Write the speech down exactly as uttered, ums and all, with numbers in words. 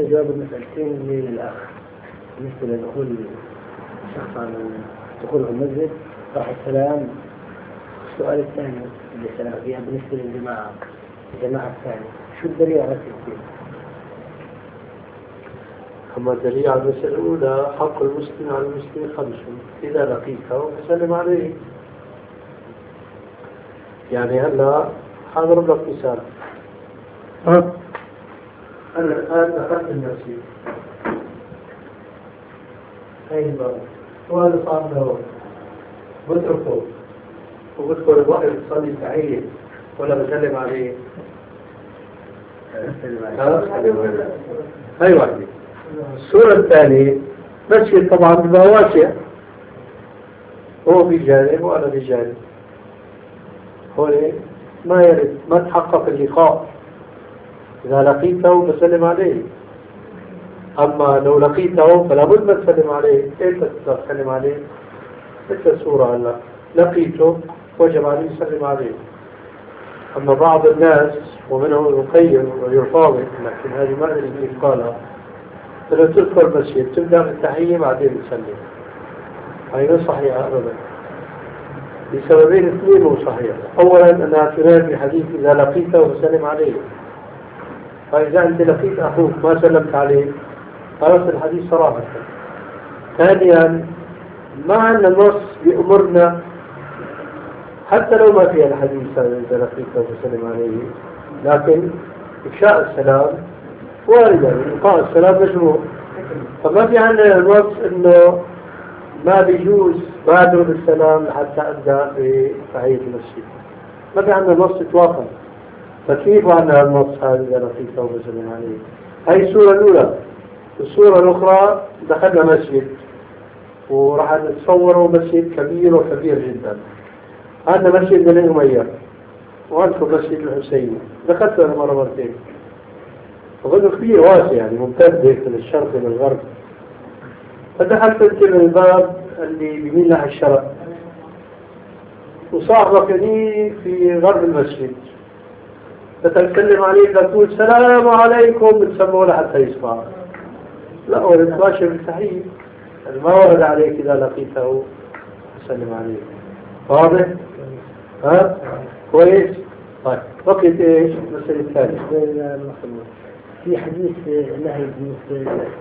أعطينا جواب المسألتين اللي للآخر بالنسبة لدخول الشخص على دخوله المسجد راح السلام. السؤال الثاني اللي سأل فيها بالنسبة للجماعة الجماعة الثانية شو الدليل على التكبير؟ أما الدليل على المسألة الأولى حق المسلم على المسلم خمس، إذا لقيته فسلم عليه. يعني هلا حاضر لك مثال. ها أنا الآن دخلت المسجد هاي الباب وهذا صار له بتركه وبدخل الواحد يصلي سعيد ولا بسلم عليه؟ هاي واحدة. الصورة الثانية مسجد طبعا بيبقى واسع، هو في جانب وأنا في جانب، هون ما يرد ما تحقق اللقاء. إذا لقيته بسلم عليه، أما لو لقيته فلا بد ما تسلم عليه. كيف تسلم عليه؟ مثل الصورة هلا لقيته وجب عليه يسلم عليه. أما بعض الناس ومنهم القيم والفاضل، لكن هذه ما أدري كيف قالها، لو تدخل مسجد تبدأ بالتحية بعدين تسلم، هذه غير صحيحة أبدا لسببين اثنين مو صحيح. أولا أنها تنافي حديث إذا لقيته فسلم عليه، فإذا أنت لقيت أخوك ما سلمت عليه خلاص الحديث صراحة. ثانيا مع أن النص بأمرنا حتى لو ما فيها الحديث إذا لقيته فسلم عليه، لكن إفشاء السلام واردا، إلقاء السلام مشروع. فما في عندنا النص إنه ما بيجوز بادر بالسلام حتى أبدأ بتحية المسجد، ما في عندنا نص يتوافق. فكيف عندنا النص هذا إذا لقيته فسلم عليه؟ هاي السورة الأولى. السورة الأخرى دخلنا مسجد وراح نتصوره مسجد كبير وكبير جدا. هذا مسجد بني أمية وهذا مسجد الحسين، دخلت أنا مرة مرتين، وغير كبير واسع يعني ممتد هيك من الشرق إلى الغرب. فدخلت انت من الباب اللي بيميل ناحية الشرق، وصاحبك يعني في غرب المسجد، فتتكلم عليه فتقول السلام عليكم بتسموه لحتى يسمع. لا ورد ماشي بالتحية، ما ورد عليك إذا لقيته سلم عليه. واضح؟ ها؟ كويس؟ طيب بقيت ايش؟ المسألة الثانية في حديث نهي بالنسبة